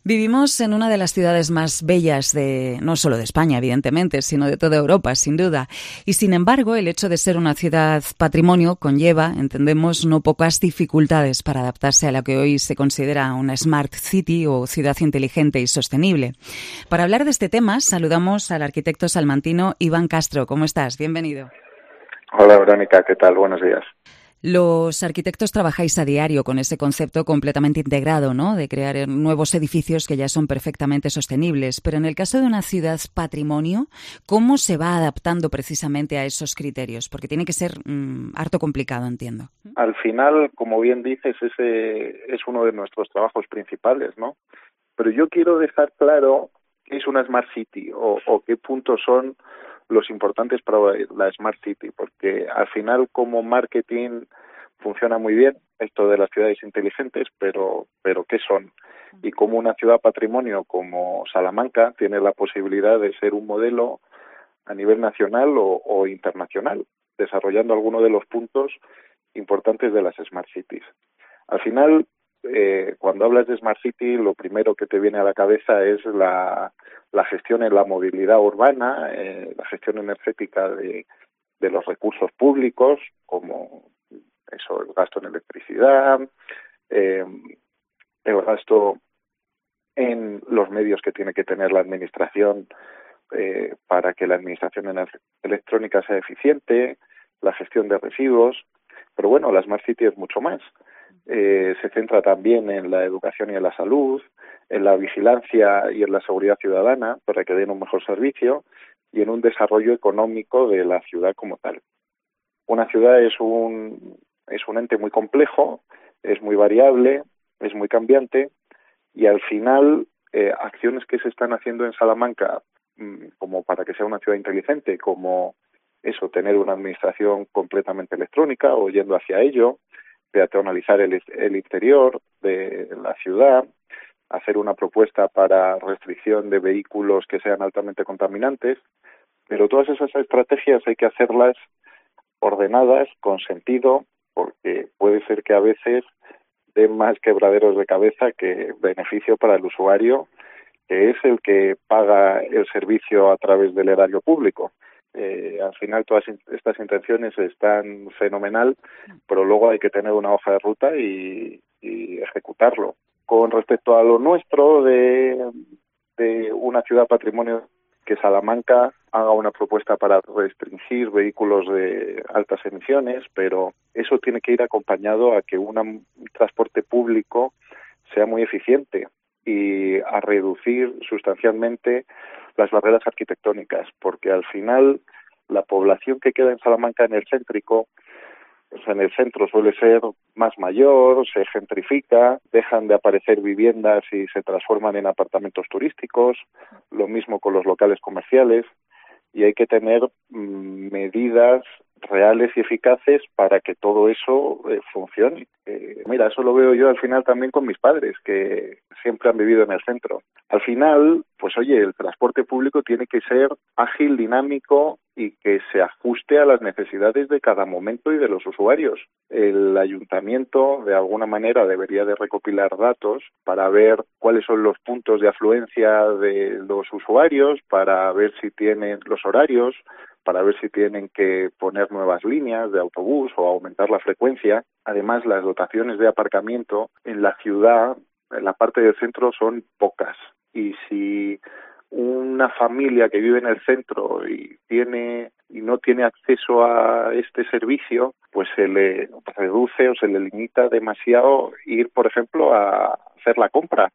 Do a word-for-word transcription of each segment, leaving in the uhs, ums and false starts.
Vivimos en una de las ciudades más bellas de, no solo de España, evidentemente, sino de toda Europa, sin duda. Y sin embargo, el hecho de ser una ciudad patrimonio conlleva, entendemos, no pocas dificultades para adaptarse a lo que hoy se considera una Smart City o ciudad inteligente y sostenible. Para hablar de este tema, saludamos al arquitecto salmantino Iván Castro. ¿Cómo estás? Bienvenido. Hola, Verónica. ¿Qué tal? Buenos días. Los arquitectos trabajáis a diario con ese concepto completamente integrado, ¿no?, de crear nuevos edificios que ya son perfectamente sostenibles. Pero en el caso de una ciudad patrimonio, ¿cómo se va adaptando precisamente a esos criterios? Porque tiene que ser mmm, harto complicado, entiendo. Al final, como bien dices, ese es uno de nuestros trabajos principales, ¿no? Pero yo quiero dejar claro qué es una Smart City o, o qué puntos son los importantes para la Smart City, porque al final como marketing funciona muy bien esto de las ciudades inteligentes, pero pero ¿qué son? Y como una ciudad patrimonio como Salamanca tiene la posibilidad de ser un modelo a nivel nacional o, o internacional, desarrollando algunos de los puntos importantes de las Smart Cities. Al final, eh, cuando hablas de Smart City, lo primero que te viene a la cabeza es la la gestión en la movilidad urbana, eh, la gestión energética de, de los recursos públicos, como eso, el gasto en electricidad, eh, el gasto en los medios que tiene que tener la administración eh, para que la administración electrónica sea eficiente, la gestión de residuos. Pero bueno, la Smart City es mucho más. Eh, se centra también en la educación y en la salud, en la vigilancia y en la seguridad ciudadana para que den un mejor servicio y en un desarrollo económico de la ciudad como tal. Una ciudad es un es un ente muy complejo, es muy variable, es muy cambiante y al final eh, acciones que se están haciendo en Salamanca mmm, como para que sea una ciudad inteligente, como eso, tener una administración completamente electrónica o yendo hacia ello, peatonalizar el, el interior de la ciudad, hacer una propuesta para restricción de vehículos que sean altamente contaminantes, pero todas esas estrategias hay que hacerlas ordenadas, con sentido, porque puede ser que a veces den más quebraderos de cabeza que beneficio para el usuario, que es el que paga el servicio a través del erario público. Eh, al final todas estas intenciones están fenomenal, pero luego hay que tener una hoja de ruta y, y ejecutarlo. Con respecto a lo nuestro de, de una ciudad patrimonio, que Salamanca haga una propuesta para restringir vehículos de altas emisiones, pero eso tiene que ir acompañado a que una, un transporte público sea muy eficiente y a reducir sustancialmente las barreras arquitectónicas, porque al final la población que queda en Salamanca en el céntrico, o sea, en el centro suele ser más mayor, se gentrifica, dejan de aparecer viviendas y se transforman en apartamentos turísticos, lo mismo con los locales comerciales, y hay que tener mmm, medidas reales y eficaces para que todo eso eh, funcione. Eh, mira, eso lo veo yo al final también con mis padres, que siempre han vivido en el centro. Al final, pues oye, el transporte público tiene que ser ágil, dinámico y que se ajuste a las necesidades de cada momento y de los usuarios. El ayuntamiento, de alguna manera, debería de recopilar datos para ver cuáles son los puntos de afluencia de los usuarios, para ver si tienen los horarios, para ver si tienen que poner nuevas líneas de autobús o aumentar la frecuencia. Además, las dotaciones de aparcamiento en la ciudad, en la parte del centro, son pocas. Y si una familia que vive en el centro y tiene y no tiene acceso a este servicio, pues se le reduce o se le limita demasiado ir, por ejemplo, a hacer la compra.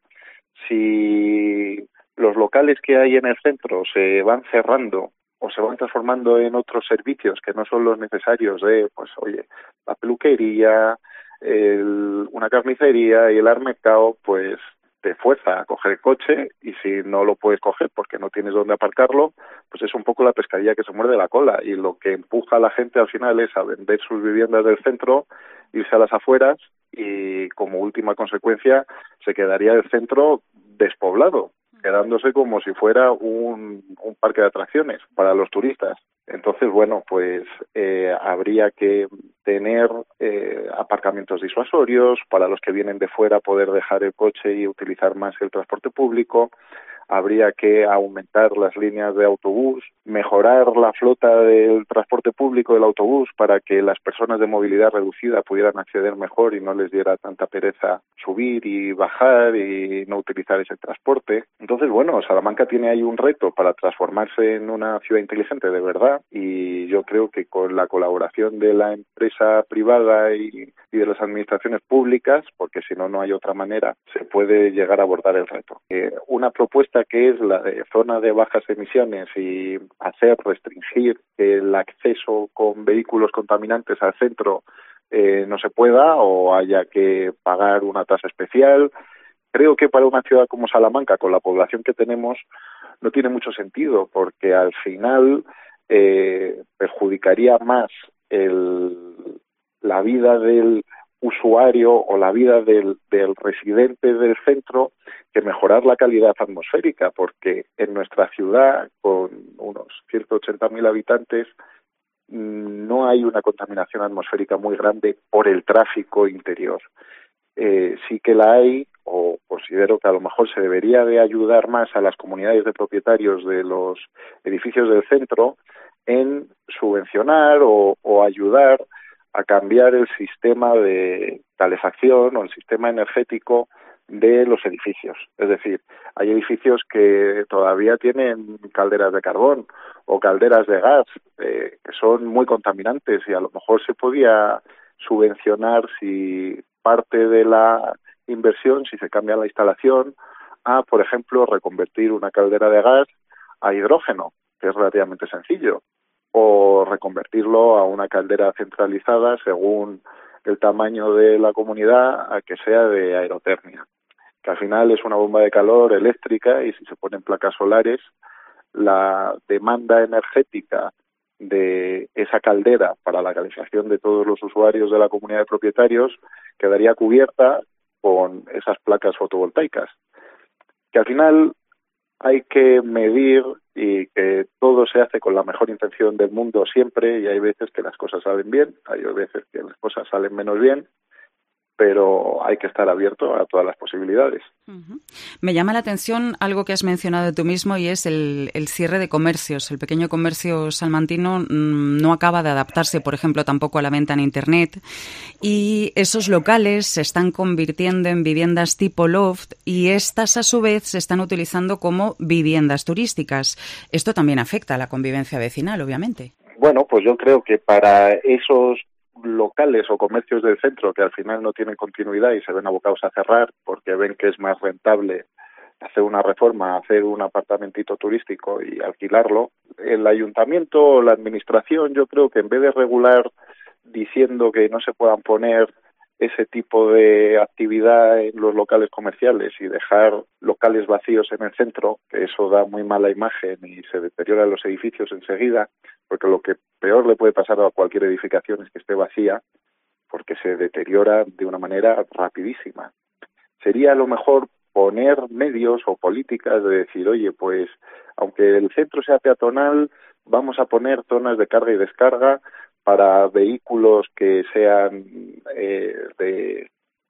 Si los locales que hay en el centro se van cerrando o se van transformando en otros servicios que no son los necesarios de, pues oye, la peluquería, el, una carnicería y el armercado, pues te fuerza a coger el coche y si no lo puedes coger porque no tienes dónde aparcarlo, pues es un poco la pescadilla que se muerde la cola y lo que empuja a la gente al final es a vender sus viviendas del centro, irse a las afueras y como última consecuencia se quedaría el centro despoblado, quedándose como si fuera un, un parque de atracciones para los turistas. Entonces, bueno, pues eh, habría que tener eh, aparcamientos disuasorios para los que vienen de fuera, poder dejar el coche y utilizar más el transporte público. Habría que aumentar las líneas de autobús, mejorar la flota del transporte público del autobús para que las personas de movilidad reducida pudieran acceder mejor y no les diera tanta pereza subir y bajar y no utilizar ese transporte. Entonces, bueno, Salamanca tiene ahí un reto para transformarse en una ciudad inteligente de verdad, y yo creo que con la colaboración de la empresa privada y, y de las administraciones públicas, porque si no, no hay otra manera, se puede llegar a abordar el reto. Eh, una propuesta que es la de zona de bajas emisiones y hacer restringir el acceso con vehículos contaminantes al centro eh, no se pueda o haya que pagar una tasa especial. Creo que para una ciudad como Salamanca, con la población que tenemos, no tiene mucho sentido, porque al final eh, perjudicaría más el, la vida del usuario o la vida del, del residente del centro que mejorar la calidad atmosférica, porque en nuestra ciudad, con unos ciento ochenta mil habitantes, no hay una contaminación atmosférica muy grande por el tráfico interior. Eh, sí que la hay, o considero que a lo mejor se debería de ayudar más a las comunidades de propietarios de los edificios del centro en subvencionar o, o ayudar a cambiar el sistema de calefacción o el sistema energético de los edificios. Es decir, hay edificios que todavía tienen calderas de carbón o calderas de gas eh, que son muy contaminantes, y a lo mejor se podía subvencionar si parte de la inversión, si se cambia la instalación, a, por ejemplo, reconvertir una caldera de gas a hidrógeno, que es relativamente sencillo, o reconvertirlo a una caldera centralizada según el tamaño de la comunidad, a que sea de aerotermia, que al final es una bomba de calor eléctrica, y si se ponen placas solares, la demanda energética de esa caldera para la calefacción de todos los usuarios de la comunidad de propietarios quedaría cubierta con esas placas fotovoltaicas, que al final hay que medir, y que todo se hace con la mejor intención del mundo siempre, y hay veces que las cosas salen bien, hay veces que las cosas salen menos bien, pero hay que estar abierto a todas las posibilidades. Uh-huh. Me llama la atención algo que has mencionado tú mismo, y es el, el cierre de comercios. El pequeño comercio salmantino mmm, no acaba de adaptarse, por ejemplo, tampoco a la venta en Internet, y esos locales se están convirtiendo en viviendas tipo loft, y estas a su vez se están utilizando como viviendas turísticas. Esto también afecta a la convivencia vecinal, obviamente. Bueno, pues yo creo que para esos locales o comercios del centro que al final no tienen continuidad y se ven abocados a cerrar porque ven que es más rentable hacer una reforma, hacer un apartamentito turístico y alquilarlo, el ayuntamiento o la administración, yo creo que en vez de regular diciendo que no se puedan poner ese tipo de actividad en los locales comerciales y dejar locales vacíos en el centro, que eso da muy mala imagen y se deterioran los edificios enseguida, porque lo que peor le puede pasar a cualquier edificación es que esté vacía, porque se deteriora de una manera rapidísima. Sería a lo mejor poner medios o políticas de decir, oye, pues aunque el centro sea peatonal, vamos a poner zonas de carga y descarga para vehículos que sean eh, de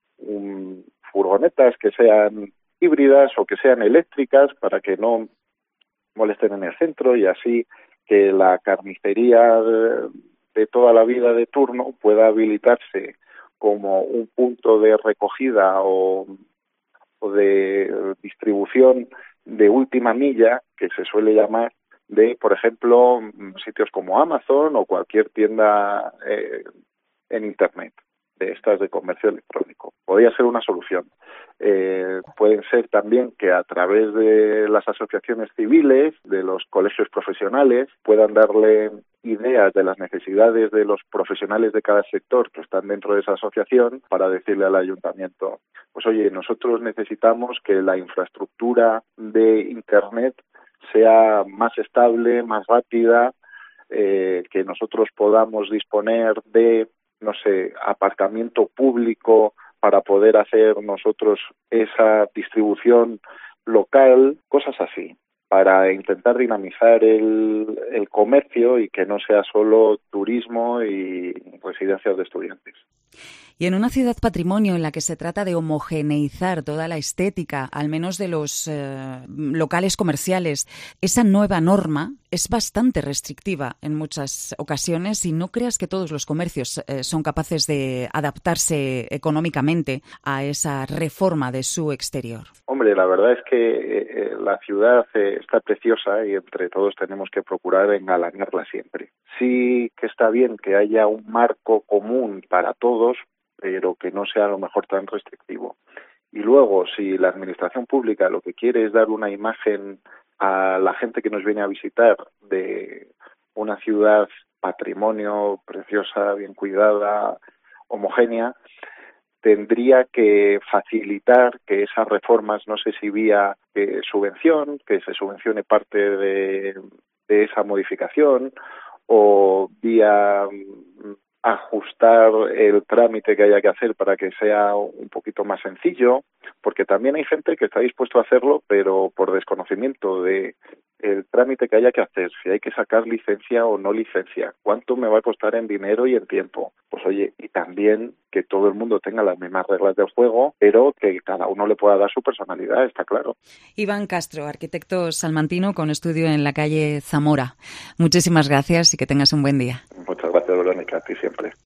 um, furgonetas, que sean híbridas o que sean eléctricas, para que no molesten en el centro, y así que la carnicería de, de toda la vida de turno pueda habilitarse como un punto de recogida o, o de distribución de última milla, que se suele llamar, de, por ejemplo, sitios como Amazon o cualquier tienda eh, en Internet, de estas de comercio electrónico. Podría ser una solución. Eh, pueden ser también que a través de las asociaciones civiles, de los colegios profesionales, puedan darle ideas de las necesidades de los profesionales de cada sector que están dentro de esa asociación, para decirle al ayuntamiento, pues oye, nosotros necesitamos que la infraestructura de Internet sea más estable, más rápida, eh, que nosotros podamos disponer de, no sé, aparcamiento público para poder hacer nosotros esa distribución local, cosas así. para intentar dinamizar el, el comercio y que no sea solo turismo y residencias de estudiantes. Y en una ciudad patrimonio en la que se trata de homogeneizar toda la estética, al menos de los eh, locales comerciales, esa nueva norma es bastante restrictiva en muchas ocasiones y no creas que todos los comercios eh, son capaces de adaptarse económicamente a esa reforma de su exterior. Hombre, la verdad es que eh, la ciudad eh, está preciosa y entre todos tenemos que procurar engalanarla siempre. Sí que está bien que haya un marco común para todos, pero que no sea a lo mejor tan restrictivo. Y luego, si la administración pública lo que quiere es dar una imagen a la gente que nos viene a visitar de una ciudad patrimonio, preciosa, bien cuidada, homogénea, tendría que facilitar que esas reformas, no sé si vía eh, subvención, que se subvencione parte de, de esa modificación, o vía ajustar el trámite que haya que hacer para que sea un poquito más sencillo, porque también hay gente que está dispuesto a hacerlo, pero por desconocimiento de el trámite que haya que hacer, si hay que sacar licencia o no licencia, cuánto me va a costar en dinero y en tiempo. Pues oye, y también que todo el mundo tenga las mismas reglas del juego, pero que cada uno le pueda dar su personalidad, está claro. Iván Castro, arquitecto salmantino con estudio en la calle Zamora. Muchísimas gracias y que tengas un buen día. Muchas gracias, Verónica, a ti siempre.